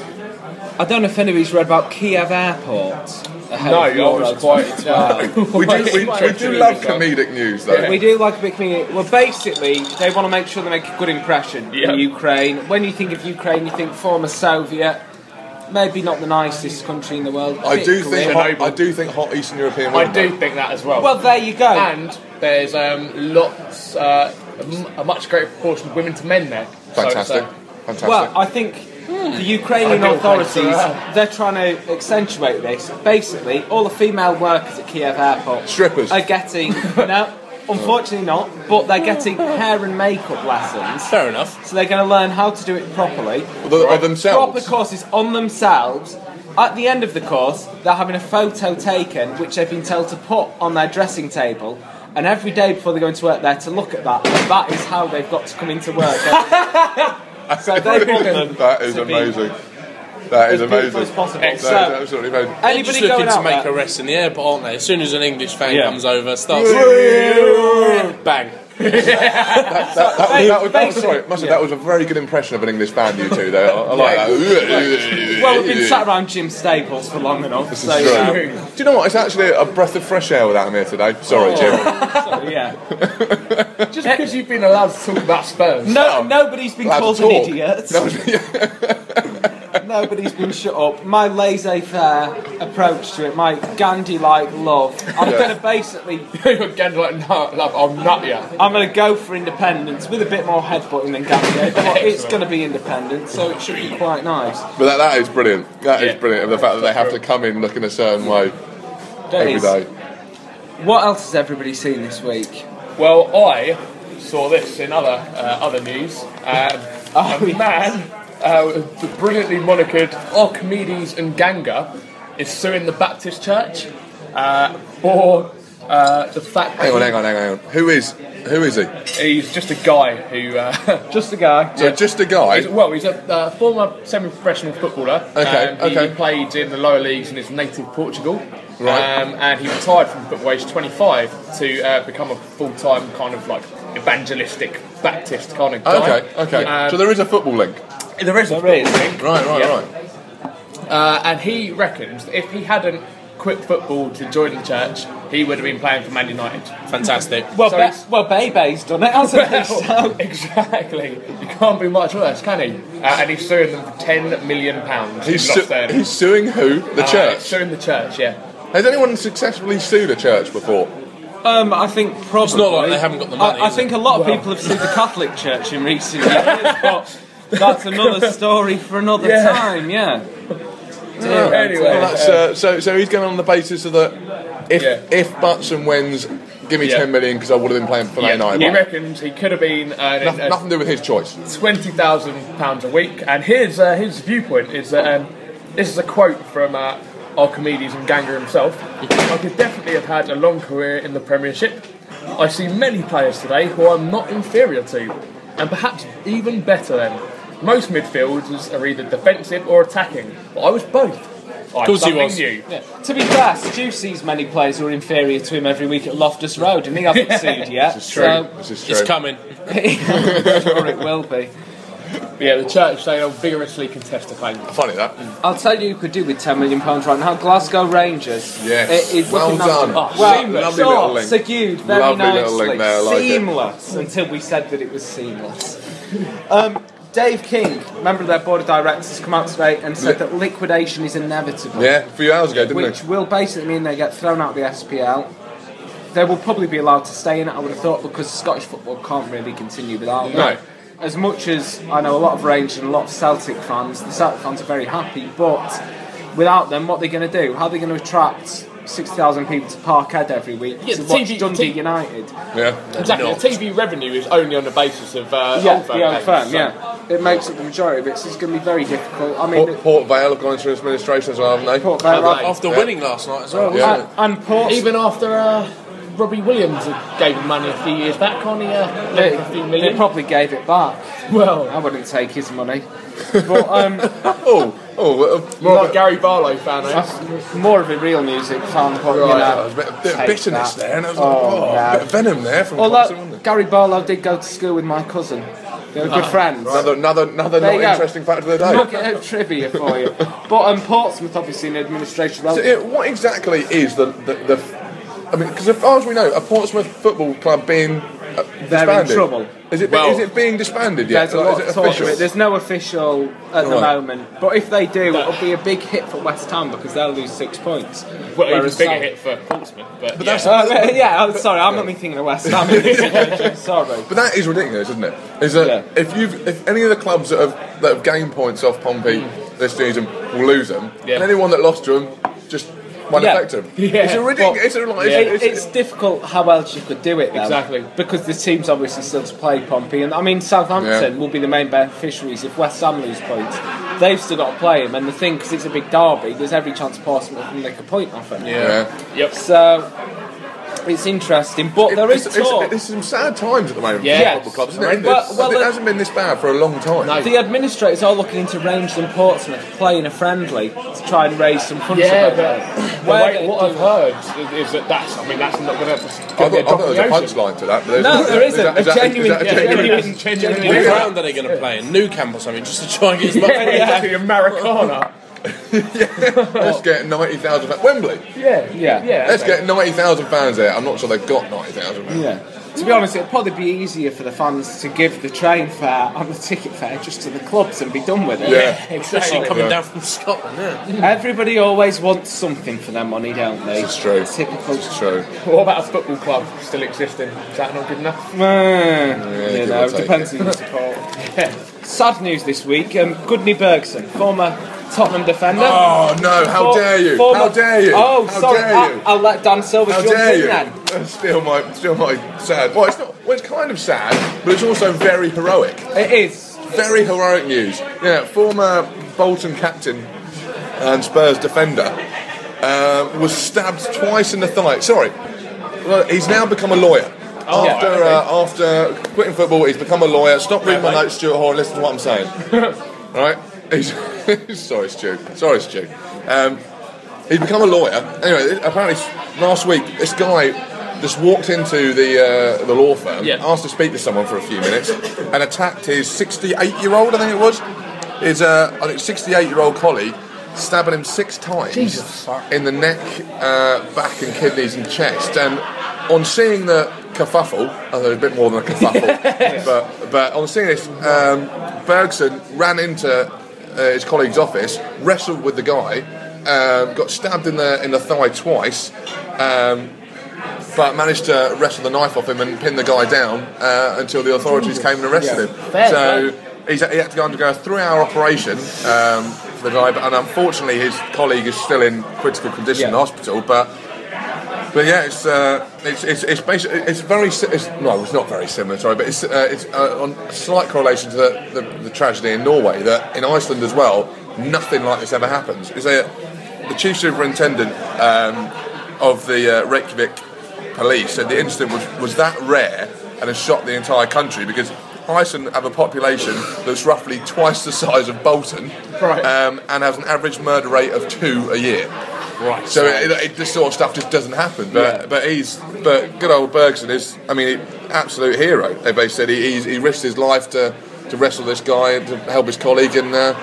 I don't know if anybody's read about Kiev Airport. ahead No, of I Euro was quite. twenty-twelve. we do, we, Quite we do true, love so. comedic news, though. We do like a bit comedic. Well, basically, they want to make sure they make a good impression Yeah. in Ukraine. When you think of Ukraine, you think former Soviet, maybe not the nicest country in the world. I bit do grim. think hot, Chernobyl. I do think hot Eastern European I women. do though. think that as well. Well, there you go. and there's um, lots, uh, a m- a much greater proportion of women to men there. So it's, Fantastic. uh, Fantastic. Well, I think the Ukrainian Ideal place authorities, to have. they're trying to accentuate this. Basically, all the female workers at Kiev Airport Strippers. are getting, no, unfortunately not, but they're getting hair and makeup lessons. Fair enough. So they're going to learn how to do it properly. The- of themselves. Proper courses on themselves. At the end of the course, they're having a photo taken, which they've been told to put on their dressing table. And every day before they go into work, they're to look at that. And that is how they've got to come into work. So they want them That is to be amazing. That is as beautiful amazing. as possible. That is So, absolutely amazing. They're anybody just looking going to out make there, a rest in the airport, aren't they? As soon as an English fan Yeah. comes over, starts bang. That, that, was, that, was, that was sorry, must have, Yeah. that was a very good impression of an English fan, you two. There, I, I like that. well, we've been sat around Jim Staples for long enough. This is So, true. um, Do you know what? It's actually a breath of fresh air without him here today. Sorry, Jim. so, yeah. just because you've been allowed to talk about Spurs. No, nobody's been Allowed called to an talk. idiot. That was- Nobody's been shut up. My laissez-faire approach to it, my Gandhi-like love. I'm Yeah. going to basically, Again, like, no, love, I'll nut you. I'm going to go for independence with a bit more headbutting than Gandhi. But it's going to be independent, so it should be quite nice. But that, that is brilliant. That is Yeah. brilliant. Of the fact that they have to come in looking a certain way every Days. day. What else has everybody seen this week? Well, I saw this in other uh, other news. Um, Oh, a man, uh, the brilliantly monikered Archimedes and Ganga, is suing the Baptist Church uh, for uh, the fact that Hang on, hang on, hang on. hang on. Who is who is he? he's just a guy who. Uh, Just a guy. So just a guy. He's, well, he's a uh, former semi-professional footballer. Okay, Um, he, okay. he played in the lower leagues in his native Portugal. Right. Um, and he retired from football age twenty-five to uh, become a full-time kind of like evangelistic Baptist kind of guy. Okay, okay. Um, so there is a football link. there is a There is. football link. Right, right, Yeah. right. Uh, and he reckons that if he hadn't quit football to join the church, he would have been playing for Man United. Fantastic. Well, So Be- it's- well, Bebe's done it, hasn't he? So, Exactly. You can't be much worse, can he? Uh, and he's suing them for ten million pounds. He's, lost su- their- he's suing who? The uh, church. Suing the church, yeah. Has anyone successfully sued a church before? um, I think probably. It's not like they haven't got the money, I, I is think it? a lot of people have sued the Catholic Church in recent years, but that's another story for another Yeah. time. Yeah. Anyway, Well, that's, uh, so, so he's going on the basis of that. If Yeah. if buts and whens, give me Yeah. ten million because I would have been playing for Man yeah, United. he reckons he could have been earning Nothing, nothing to do with his choice. twenty thousand pounds a week. And his uh, his viewpoint is that um, this is a quote from uh, Archimedes and Ganga himself. I could definitely have had a long career in the Premiership. I see many players today who I'm not inferior to, and perhaps even better than. Most midfielders are either defensive or attacking, but I was both. Of course he was. New. Yeah. To be fair, Stu sees many players who are inferior to him every week at Loftus Road, and he hasn't sued yet. This is true. So This is true. It's coming. I'm sure it will be. Yeah, the church, they'll vigorously contest the claim. Funny that. I'll tell you who could do with ten million pounds right now. Glasgow Rangers. Yes. It is Well looking done. after- Oh, well, seamless. Lovely so, little link. Segued very Lovely nicely. little link there, I like it. Seamless until we said that it was seamless. um, Dave King, member of their board of directors, has come out today and said Yeah. that liquidation is inevitable. Yeah, a few hours ago, didn't Which he? will basically mean they get thrown out of the S P L. They will probably be allowed to stay in it, I would have thought, because Scottish football can't really continue without them. No. As much as I know a lot of Rangers and a lot of Celtic fans, the Celtic fans are very happy, but without them, what are they going to do? How are they going to attract sixty thousand people to Parkhead every week Yeah, to the watch T V Dundee T- United? Yeah. Exactly, Not. the T V revenue is only on the basis of uh, Yeah, Old Firm the old games, firm, so- yeah. It makes up the majority of it, so it's going to be very difficult. I mean, Port, Port Vale have gone into administration as well, haven't they? Port Vale, Have they? After Yeah. winning last night as well. Yeah. and, and Port, Even after uh, Robbie Williams gave him money a few years back, can't he? Uh, lent him a few they million. probably gave it back. Well, I wouldn't take his money. But um, Oh, oh, uh, more like Gary Barlow fan, eh? I'm more of a real music fan, but you Right, know. there's a bit, a bit of take bitterness that. there, and I was like, Oh, oh, no. a bit of venom there from Thompson, wasn't Although it? Gary Barlow did go to school with my cousin. They were good friends. Another, another, another There not you go. interesting fact of the day. Nugget of trivia for you. But um, Portsmouth, obviously, in administration. Well, So, yeah, what exactly is the the, the I mean, because as far as we know, a Portsmouth football club being uh, They're in disbanded. trouble. Is it Well, is it being disbanded yet? there's a Like, lot is of it talk of official? it. There's no official at the Right. moment. But if they do, it'll be a big hit for West Ham because they'll lose six points. Well, even Whereas bigger Sal- hit for Portsmouth, but, But yeah. that's- Uh, yeah, I'm sorry, I'm not thinking of West Ham. Sorry. But that is ridiculous, isn't it? Is that Yeah. if you if any of the clubs that have that have gained points off Pompey this season will lose them, Yeah. and anyone that lost to them just won't Yeah. affect them. Yeah. It's a ridiculous. It's a, like, It, it's, it's difficult how else you could do it, though. Exactly. Because the team's obviously still to play Pompey, and I mean Southampton Yeah. will be the main beneficiaries if West Ham lose points. They've still got to play him, and the thing, because it's a big derby, there's every chance Portsmouth can make a point off it. yeah. Yep. So it's interesting, but there is It's, it's, talk. it's some sad times at the moment Yeah. for football clubs, isn't it? Well- It's- well, it uh, hasn't been this bad for a long time. No. The administrators are looking into Rangers and Portsmouth playing a friendly to try and raise some funds. Yeah, about but it. the Where way, they what do- I've heard is, is that that's, I mean, that's not going to I be a thought, I drop thought in there was the a ocean. punchline to that. But there's No, is there that- isn't. Is that, is A that, genuine- is that a yeah, genuine? genuine- Genuinely. What Yeah. ground are they going to play in? New Camp or something, just to try and get as much Yeah, money. exactly, Americana. Let's get ninety thousand fans. Wembley. Yeah, Yeah. yeah. Let's okay. get ninety thousand fans there. I'm not sure they've got ninety thousand. Yeah. To be honest, it'd probably be easier for the fans to give the train fare and the ticket fare just to the clubs and be done with it. Yeah. Especially coming Yeah. down from Scotland, yeah. Everybody always wants something for their money, don't they? This is true. Typical. It's true. What about a football club still existing? Is that not good enough? Uh, you give know, or take. depends who you support. Sad news this week. Um, Goodney Bergson, former Tottenham defender. Oh no! How For- dare you? former- How dare you? Oh, How sorry. dare I'll, you? I'll let Dan Silver How jump dare in you? then. That's Still my, still my sad. Well, it's not. Well, it's kind of sad, but it's also very heroic. It is. Very heroic news. Yeah, former Bolton captain and Spurs defender uh, was stabbed twice in the thigh. Sorry, well, he's now become a lawyer. Oh, after okay. uh, after quitting football, he's become a lawyer. Stop reading my Right. notes, Stuart Hall, and listen to what I'm saying. Right? He's sorry, Stu. Sorry, Stu. Um, he's become a lawyer. Anyway, apparently last week, this guy just walked into the uh, the law firm, Yeah. asked to speak to someone for a few minutes, and attacked his sixty-eight-year-old, I think it was, his uh, I think sixty-eight-year-old colleague, stabbing him six times Jesus. in the neck, uh, back, and kidneys and chest. And on seeing the kerfuffle, although a bit more than a kerfuffle, but but on seeing this, um, Bergson ran into uh, his colleague's office, wrestled with the guy, um, got stabbed in the in the thigh twice. Um, but managed to wrestle the knife off him and pin the guy down uh, until the authorities came and arrested him. Fair so he's, he had to go undergo a three-hour operation um, for the guy, but, and unfortunately his colleague is still in critical condition in Yeah. hospital. But but yeah, it's uh, it's it's it's basically it's very si- it's, no, it's not very similar. Sorry, but it's uh, it's uh, on a slight correlation to the, the, the tragedy in Norway. That in Iceland as well, nothing like this ever happens. Is a the chief superintendent um, of the uh, Reykjavik police said the incident was, was that rare and has shocked the entire country because Iceland have a population that's roughly twice the size of Bolton, Right. um, and has an average murder rate of two a year. Right. So it, it, this sort of stuff just doesn't happen. But Yeah. but he's but good old Bergson is, I mean, absolute hero. They basically said he he's, he risked his life to to wrestle this guy and to help his colleague, and uh,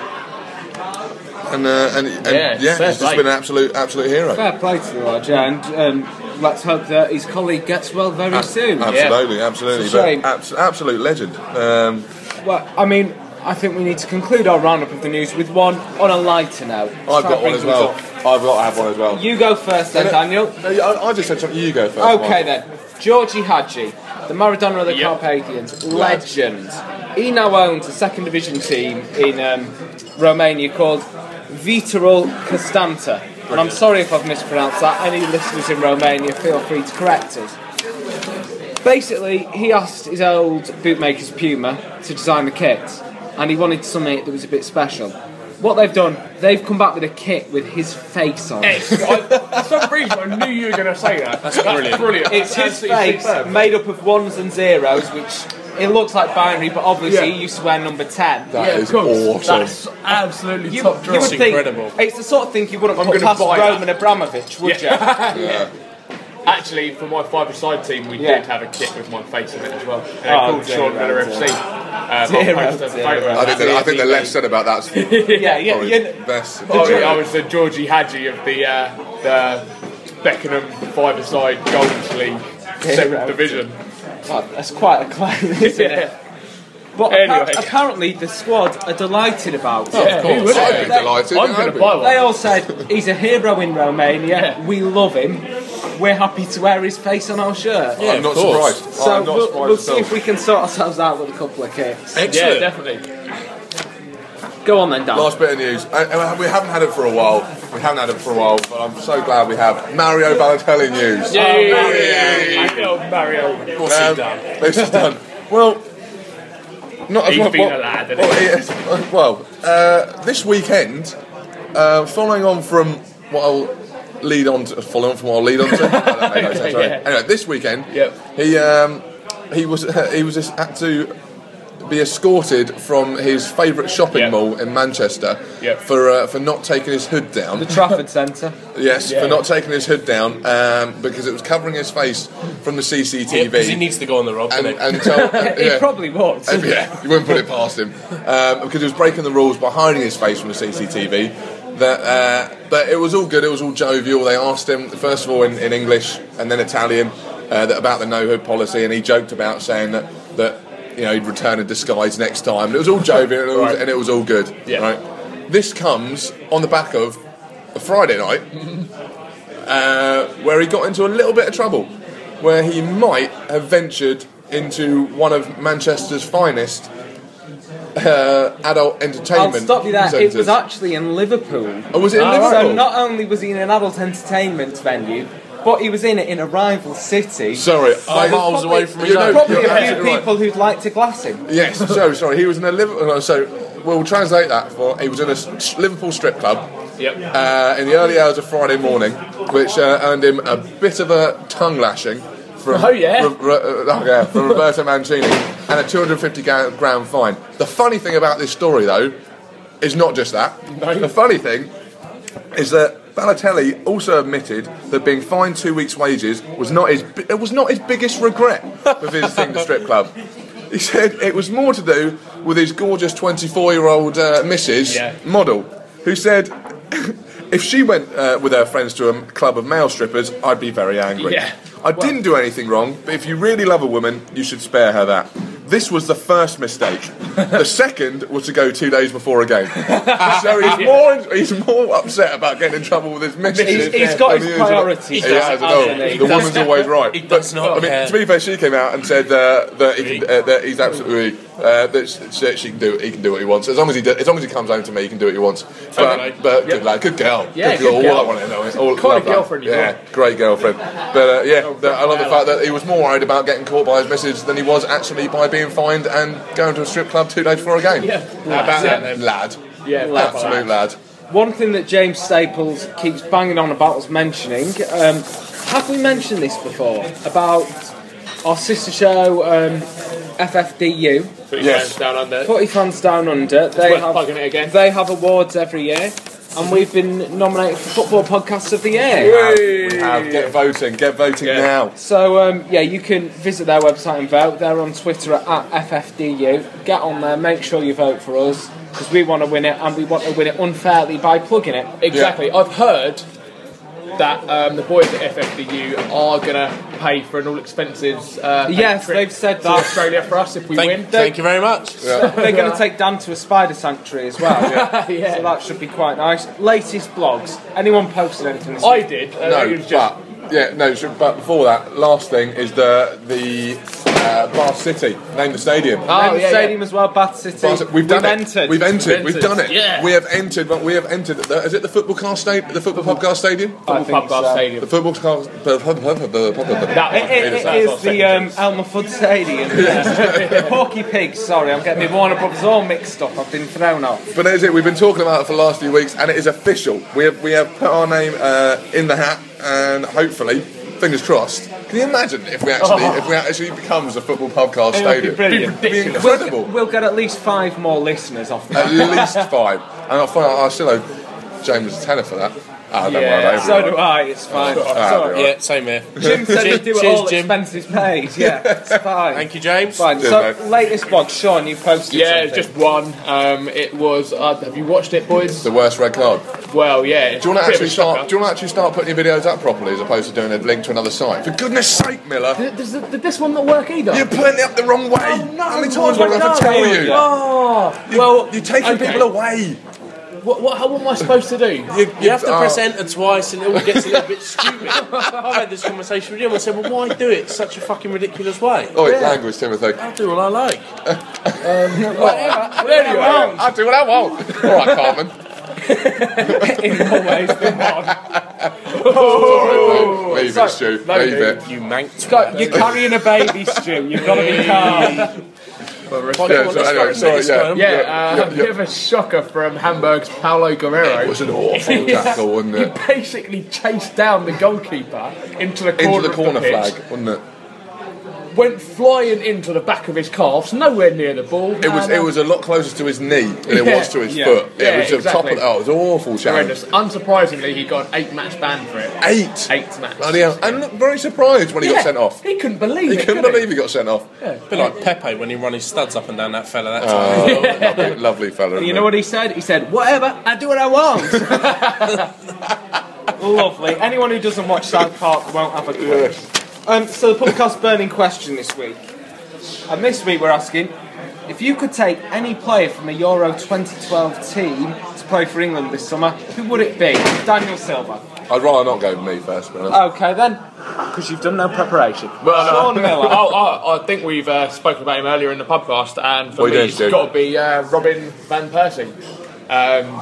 and, uh, and and Yeah, yeah, fair he's just play. been an absolute absolute hero. Fair play to the lad, yeah, and um, let's hope that his colleague gets well very soon. Absolutely, absolutely, It's a shame. but abs- absolute legend. Um, Well, I mean, I think we need to conclude our roundup of the news with one on a lighter note. I've Try got and one bring as things well. up. I've got to have one as well. You go first then, No, no, Daniel. no, I, I just said something. You go first. Okay Mark. then. Georgi Hadji, the Maradona of the Yep. Carpathians, legend. He now owns a second division team in um, Romania called Viitorul Constanta. And I'm sorry if I've mispronounced that. Any listeners in Romania, feel free to correct us. Basically, he asked his old bootmakers Puma to design the kits, and he wanted something that was a bit special. What they've done, they've come back with a kit with his face on. Yes, I, for some reason, I knew you were going to say that. That's brilliant. brilliant. It's That's his absolutely face superb. made up of ones and zeros, which it looks like binary, but obviously Yeah. he used to wear number ten. That Yeah, is of course. awesome. That's absolutely You, top you draw. would That's think incredible. it's the sort of thing you wouldn't I'm put gonna past buy Roman Abramovich, would Yeah. Actually, for my five-a-side team, we Yeah. did have a kit with my face in it as well. And Oh, oh, called dear, Sean Miller dear. F C. Um, Dear, I'll post a dear. photo of I that. think the, I think the less said about that's yeah, yeah, probably yeah. best. Oh, yeah, I was the Georgie Hadji of the uh, the Beckenham five-a-side Golds League seventh division. Oh, that's quite a claim, isn't Yeah. it? But Anyway. appa- apparently the squad are delighted about it. Yeah, who would I'd be it? delighted. I'm I'd going to be. buy one. They all said he's a hero in Romania. Yeah. We love him. We're happy to wear his face on our shirt. Yeah, I'm of not course. surprised. So I'm not we'll, surprised we'll see at if we can sort ourselves out with a couple of kits. Yeah, Excellent. definitely. Go on then, Dan. Last bit of news. Uh, uh, we haven't had it for a while. We haven't had it for a while, but I'm so glad we have Mario Balotelli news. Yay! Oh, Mario. What's Um, he done? This is done. Well, not as He's well. been well, a lad, hasn't well, he? yes, uh, well, uh, this weekend, uh, following on from what I'll lead on to, following on from what I'll lead on to. I don't make no sense, sorry. Yeah. Anyway, this weekend, Yep. he um, he was he was just had to be escorted from his favourite shopping Yep. mall in Manchester Yep. for uh, for not taking his hood down. The Trafford Centre. Yes, Yeah. for not taking his hood down um, because it was covering his face from the C C T V. Because he needs to go on the rob, and, doesn't he? and so, He yeah. probably was. Uh, yeah, you wouldn't put it past him um, because he was breaking the rules by hiding his face from the C C T V. That, uh, but it was all good. It was all jovial. They asked him first of all in, in English and then Italian uh, that about the no hood policy, and he joked about saying that that you know he'd return in disguise next time. And it was all jovial and it was, Right. and it was all good. Yeah. Right. This comes on the back of a Friday night uh, where he got into a little bit of trouble, where he might have ventured into one of Manchester's finest uh, adult I'll entertainment stop you there. It centres. was actually in Liverpool. Oh, was it in So Liverpool? not only was he in an adult entertainment venue, but he was in it in a rival city. Sorry, Five I- miles away from his you know, own. Probably you're a few absolutely right. people who'd like to glass him. Yes, so sorry, he was in a Liverpool. So we'll translate that for. He was in a s- Liverpool strip club Yep. uh, in the early hours of Friday morning, which uh, earned him a bit of a tongue lashing from, Oh, yeah? Ro- Ro- uh, oh, yeah, from Roberto Mancini and a two hundred fifty grand fine. The funny thing about this story, though, is not just that. No. The funny thing is that Balotelli also admitted that being fined two weeks' wages was not his bi- it was not his biggest regret of visiting the strip club. He said it was more to do with his gorgeous twenty-four-year-old uh, missus Yeah. model, who said if she went uh, with her friends to a club of male strippers, I'd be very angry. Yeah. I didn't do anything wrong, but if you really love a woman, you should spare her that. This was the first mistake. The second was to go two days before a game. So he's more he's more upset about getting in trouble with his missus. He's- he's got than his he is about- priorities, He doesn't has, he? I know. Hasn't he? The He woman's does- always right. he does not I mean, care. to be fair, she came out and said uh, that, he can, uh, that he's absolutely uh, that she, she can do he can do what he wants as long as he do, as long as he comes home to me, he can do what he wants. But, Okay. but good lad, good girl. Yeah, good girl. good girl. All I want to know is all Quite a love that. girlfriend you Yeah, got. great girlfriend. But uh, yeah, the, I love the fact that he was more worried about getting caught by his missus than he was actually by being fined and going to a strip club two days before a game. Yeah. How about that then, lad? Yeah, Absolute lad. One thing that James Staples keeps banging on about us mentioning, um, have we mentioned this before? About our sister show, um, F F D U, Put your Yes. hands down under. Footy Fans Down Under. They worth have, plugging it again. They have awards every year. and we've been nominated for Football Podcast of the Year. We have. Get voting. Get voting Yeah. now. So, um, yeah, you can visit their website and vote. They're on Twitter at F F D U. Get on there, make sure you vote for us, because we want to win it, and we want to win it unfairly by plugging it. Exactly. I've heard that um, the boys at F F D U are going to pay for an all expenses uh, Yes, trip they've said to that. Australia for us if we Thank, win. thank you very much. They're going to take Dan to a spider sanctuary as well. Yeah. So that should be quite nice. Latest blogs. Anyone posted anything this I week? did. Uh, No, it was just, but yeah, no. so- But before that, last thing is the the uh, Bath City. Name the stadium. Oh, Name the yeah, stadium as well, Bath City. Bath City. We've done it. entered. We've entered. We've We've entered. done it. Yeah. We have entered. But we have entered. The, is it the football car stadium? The football podcast stadium. I Football think Pub Bar so. Stadium. The football car. The, the, the, the, the, That It, one. it, it That's is our the second um, choice. Elmer Fudd Stadium. The Porky Pigs, sorry, I'm getting my Warner Brothers all mixed up. I've been thrown off. But that is it. We've been talking about it for the last few weeks, and it is official. We have we have put our name uh, in the hat, and hopefully, fingers crossed. Can you imagine if we actually if we actually becomes a football podcast It would be stadium? brilliant. It'd be incredible. We'll get at least five more listeners off the At least five. And I find I still owe James a tenner for that. Ah, don't Yeah, worry, don't So worry. do I, it's fine. Ah, Sorry. right. Yeah, same here. Jim said he'd do it Cheers, all Jim. expenses paid. Yeah, it's fine. Thank you, James. Fine. Cheers, So, mate. latest blog, Sean, you posted Yeah, something. just one. Um, it was. Uh, have you watched it, boys? The worst red card. Well, yeah. Do you want to actually start? Do you want to actually start putting your videos up properly as opposed to doing a link to another site? For goodness sake, Miller, Did, does, did this one not work either? you're putting it up the wrong way. How many times am I going to have to tell you? Oh, You- well, you're taking okay. people away. What, what, how, what am I supposed to do? You, You have to oh. press enter twice and it all gets a little bit stupid. I had this conversation with him. I said, well, why do it such a fucking ridiculous way? Oh, it's language, Timothy. I'll do what I like. Anyway, I'll do what I want. All right, Cartman. in more ways than one. Oh, leave sorry. it, Stu. No, Leave no. it. You mank. Scott, you're carrying a baby, Stu. You've got to be calm. Yeah, so anyway, sorry, yeah. yeah, uh, yeah, a bit of a shocker from Hamburg's Paulo Guerrero. It was an awful tackle, wasn't He it? basically chased down the goalkeeper into the corner Into the of corner the pitch, flag, wasn't it? went flying into the back of his calves, nowhere near the ball. It was it was a lot closer to his knee than it Yeah. was to his Yeah. foot. It Yeah, was the top of exactly. the, oh, it was an awful challenge. horrendous. Unsurprisingly, he got an eight-match ban for it. Eight. Eight match. Bloody hell. And look, very surprised when he Yeah, got sent off. He couldn't believe He it. couldn't could believe he got sent off. A bit like Pepe when he run his studs up and down that fella that time. Oh, lovely, lovely fella. You know what he said? He said, whatever, I do what I want. Lovely. Anyone who doesn't watch South Park won't have a clue. Um, so the podcast burning question this week. And this week we're asking, if you could take any player from the Euro twenty twelve team to play for England this summer, who would it be? Daniel Silva. I'd rather not go with me first, man. Okay then, because you've done no preparation. Well, Sean no. Miller. oh, oh, I think we've uh, spoken about him earlier in the podcast, and for What me, you it's doing, Stu? got to be uh, Robin van Persie. Um,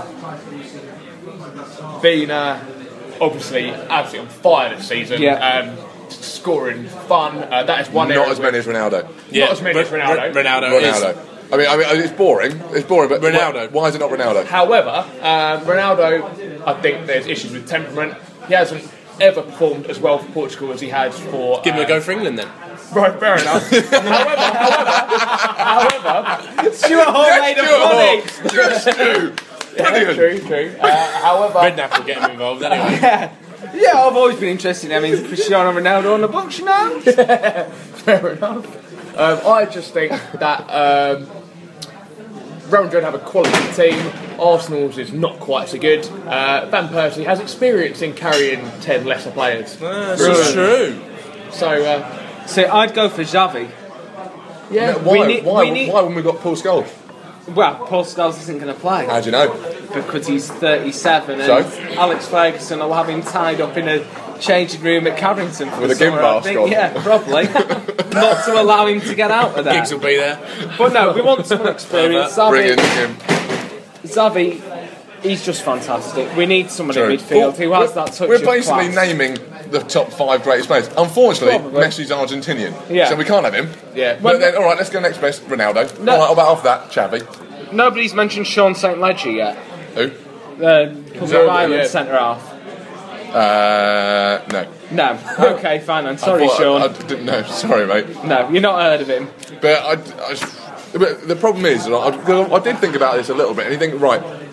being uh, obviously absolutely on fire this season, Yeah. um, scoring fun. Uh, that is one Not area as many as Ronaldo. Yeah, as many as Ronaldo. Ronaldo. Ronaldo. I mean, I mean, it's boring. It's boring, but Ronaldo. Why, why is it not Ronaldo? However, um, Ronaldo, I think there's issues with temperament. He hasn't ever performed as well for Portugal as he has for. Give him uh, a go for England then. Right, fair enough. however, however, however, Stuart Hall made a funny. Yes, Stu. Brilliant. true, true. Uh, however, Redknapp will get him involved anyway. Yeah, I've always been interested in having Cristiano Ronaldo on the books, you know? fair enough. Um, I just think that um, Real Madrid have a quality team. Arsenal's is not quite so good. Uh, Van Persie has experience in carrying ten lesser players. Ah, this is true. So, uh, So I'd go for Xavi. yeah, Why, We need- why, we need- why haven't we got Paul Scholes? Well, Paul Scholes isn't going to play How do you know? because he's thirty-seven and So? Alex Ferguson will have him tied up in a changing room at Carrington for With the a gimp summer, I mask think. on. Yeah, probably. Not to allow him to get out of there. Giggs will be there. But no, we want some experience. Bring in Xavi, him. Xavi, he's just fantastic. We need someone True. in midfield who has We're- that touch We're of basically class. naming the top five greatest players. Unfortunately, Probably. Messi's Argentinian, Yeah. so we can't have him. yeah. But then, all right, let's go next best. Ronaldo. No. All right, about off that, Xavi. Nobody's mentioned Sean Saint Ledger yet. Who? The Public Zerbi, Ireland yeah. centre half. Uh, no. No. Okay, fine then. Sorry, I thought- Sean. I, I didn't know. Sorry, mate. No, you're not heard of him. But I, I but the problem is, I, I, I did think about this a little bit, and you think, right,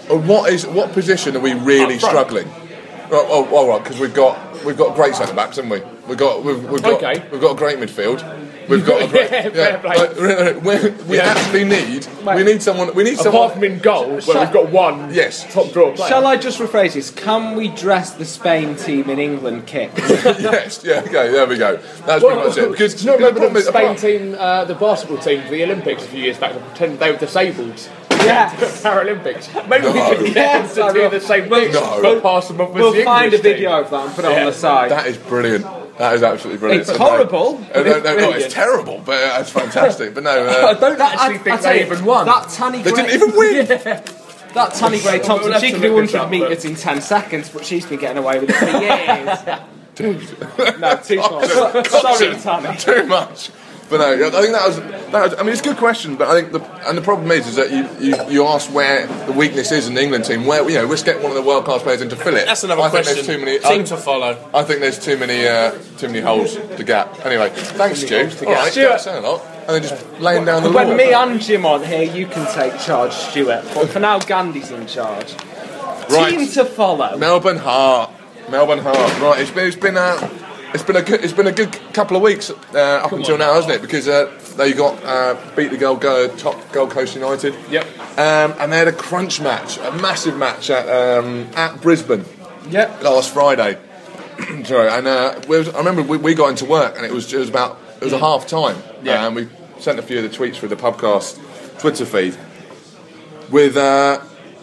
uh, what is what position are we really Up front. struggling? Oh, oh, all right, because we've got we've got great centre backs, haven't we? We've got we've, we've got Okay. we've got a great midfield. We've got a great Yeah, fair play. like, really, we, we Yeah. actually need we need someone we need someone. Apart from in goal, where we've got one Yes. top draw player. Shall I just rephrase this? Can we dress the Spain team in England kit? Yes, yeah, okay, there we go. That's Well, pretty much it. Because do you not the remember problem the is, Spain apart- team, uh, the basketball team for the Olympics a few years back, they pretended they were disabled. Yes. Paralympics. Maybe we No. could get Yes, them I to do will. the same We'll- thing, No. but pass them off as We'll the find a English video team. of that and put it Yeah. on the side. That is brilliant. That is absolutely brilliant. It's No, horrible, uh, but no, it's no, no, brilliant. it's terrible, but uh, it's fantastic. But no, I uh, don't actually think they even won. That Tanny they Gray, didn't even win. that Tanny Gray We'll Thompson, have she to can do look this one hundred up, metres in ten seconds, but she's been getting away with it for years. No, too small. Caution, Sorry, caution. Tanny. Too much. But no, I think that was, that was. I mean, it's a good question, but I think the and the problem is, is that you, you, you ask where the weakness is in the England team. Where you know, let's get one of the world class players in to fill it. That's another I think question. there's too many. Team I, to follow. I think there's too many uh, too many holes to gap. Anyway, thanks, Stu. All right, Stuart. don't say a lot, and then just laying down the law. When me and Jim on here, you can take charge, Stuart. But for now, Gandhi's in charge. Right. Team to follow. Melbourne Heart. Melbourne Heart. Right, it's been it's been uh, it's been a good it's been a good couple of weeks uh, up until now, hasn't it? Because uh, they got uh, beat the Gold Go top Gold Coast United. Yep. Um, and they had a crunch match, a massive match at um, at Brisbane Yep. last Friday. Sorry, and uh, we was, I remember we, we got into work and it was it was about it was a half time. Yeah. And we sent a few of the tweets through the podcast Twitter feed with. Uh,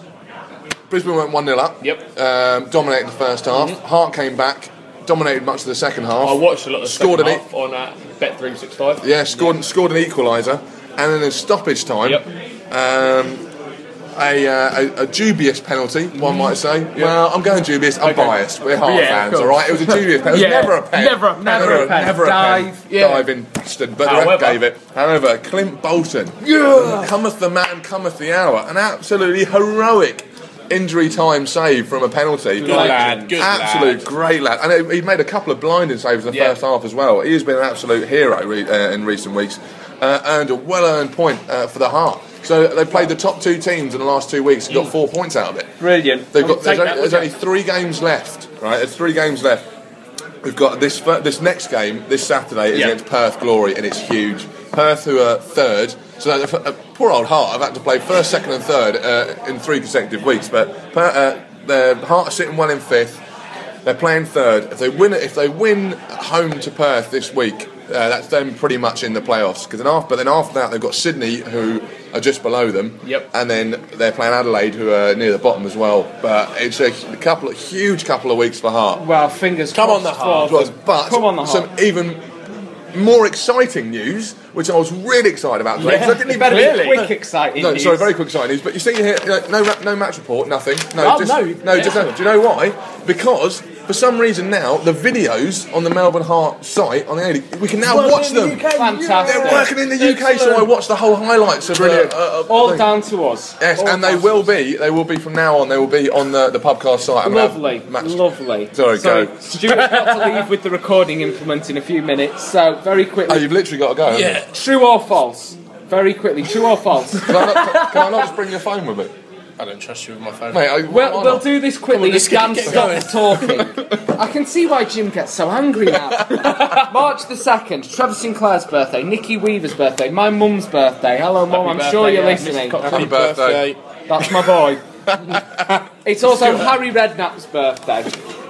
Brisbane went one nil up. Yep. Um, dominated the first half. Hart came back, dominated much of the second half. I watched a lot of the Scored second an half on uh, Bet three sixty-five. Yeah, scored scored an equaliser, and then in stoppage time, Yep. um, a, uh, a a dubious penalty, one might say. Well, I'm going dubious. I'm Okay. biased. We're Hart Yeah, of fans, course. all right. It was a dubious penalty. It was Yeah, never a pen. never a pen. Never a pen. Never a Dive. pen. Yeah. Diving, but the However- ref gave it. However, Clint Bolton, yeah. cometh the man, cometh the hour. An absolutely heroic injury time save from a penalty. Good lad. Good absolute lad. great lad, and he made a couple of blinding saves in the Yeah. first half as well. He has been an absolute hero re- uh, in recent weeks. Uh, earned a well-earned point uh, for the Heart. So they played the top two teams in the last two weeks and got four points out of it. Brilliant. They've got there's, take only, that, there's would only you? three games left, right? There's three games left. We've got this fir- this next game this Saturday is Yeah. against Perth Glory, and it's huge. Perth, who are third, so that, uh, poor old Heart have had to play first, second, and third uh, in three consecutive weeks. But Per- uh, the Heart are sitting one in fifth. They're playing third. If they win, if they win at home to Perth this week, uh, that's them pretty much in the playoffs. Because then after, but then after that, they've got Sydney, who are just below them. Yep. And then they're playing Adelaide, who are near the bottom as well. But it's a couple, of, huge couple of weeks for Heart. Well, fingers Come on crossed the Heart. for Was, them. but Come on the some Heart. even more exciting news, which I was really excited about today. 'cause I didn't It even better Really? be quick, exciting No, news. sorry, very quick exciting news. But you see here, like, no, ra- no match report, nothing. No, Oh, just, no. no, just no. Do you know why? Because for some reason now the videos on the Melbourne Heart site on the A, we can now watch them. Fantastic. They're working in the U K, so I watched the whole highlights of Brilliant. Uh, uh, of All the- down to us. Yes, All and they down will to us. be. They will be from now on. They will be on the, the podcast site. I'm gonna have Lovely, match- lovely. Sorry, so, go. Stuart's got to leave with the recording implement in a few minutes, so very Oh, quickly. you've literally got to go. haven't you? Yeah. True or false? Very quickly, true or false? Can I, not, can I not just bring your phone with me, I don't trust you with my phone. mate? I, Well, why we'll not? do this quickly. let's If Dan get stops talking. I can see why Jim gets so angry now. March the second, Trevor Sinclair's birthday, Nikki Weaver's birthday, my mum's birthday. Hello, mum. I'm Happy sure birthday, you're yeah, listening. Mister Cox. Happy birthday. That's my boy. It's also Harry Redknapp's birthday.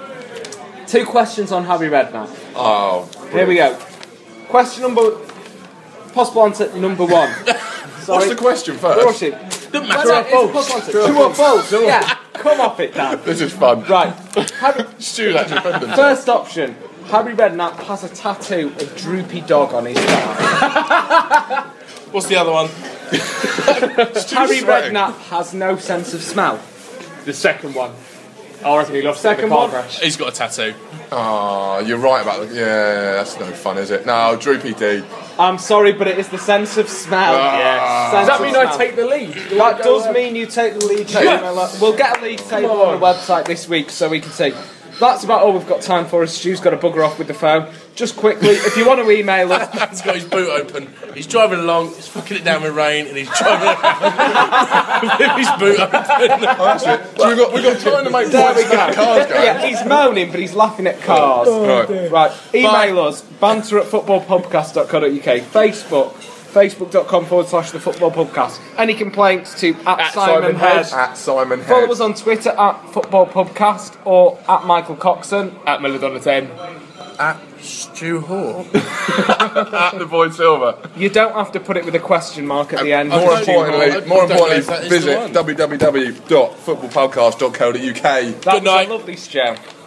Two questions on Harry Redknapp. Oh, Here we go. Question number. Possible answer number one. Sorry. what's the question first? Rush it. Doesn't Well, matter. no, it's a possible answer. True or false? Yeah. Come off it, Dan. This is fun. Right. Harry, Stu, that's your friend. first option. Harry Redknapp has a tattoo of Droopy Dog on his arm. What's the other one? Harry sweating. Redknapp has no sense of smell. The second one. I reckon he lost Second the car one? crash. He's got a tattoo. Oh, you're right about the. Yeah, that's no fun, is it? No, Droopy D. I'm sorry, but it is the sense of smell. Ah. Sense Does that of mean I smell. take the lead? Do That I go does there? mean you take the lead. Shane Miller. We'll get a league table on the website this week so we can see. that's about all we've got time for. Stu's got to bugger off with the phone. Just quickly, if you want to email us, Man's got his boot open. He's driving along. He's fucking it down with rain, and he's driving around with his boot open. Oh, that's it. So we've got, we've got time to make there we points go. to cars going. Yeah, he's moaning, but he's laughing at cars. Right. Right, email us, banter at footballpodcast dot co dot uk, Facebook, facebook.com forward slash the football podcast. Any complaints to at, At Simon, Simon Head. Head. At Simon Head. Follow us on Twitter at football podcast or at Michael Coxon. At Melodonna ten. At Stu Hall. At the Void Silver. You don't have to put it with a question mark at the end. More I don't importantly, know- more I don't know importantly, if that is the visit one. w w w dot football podcast dot co dot uk. That Good was night. a lovely show.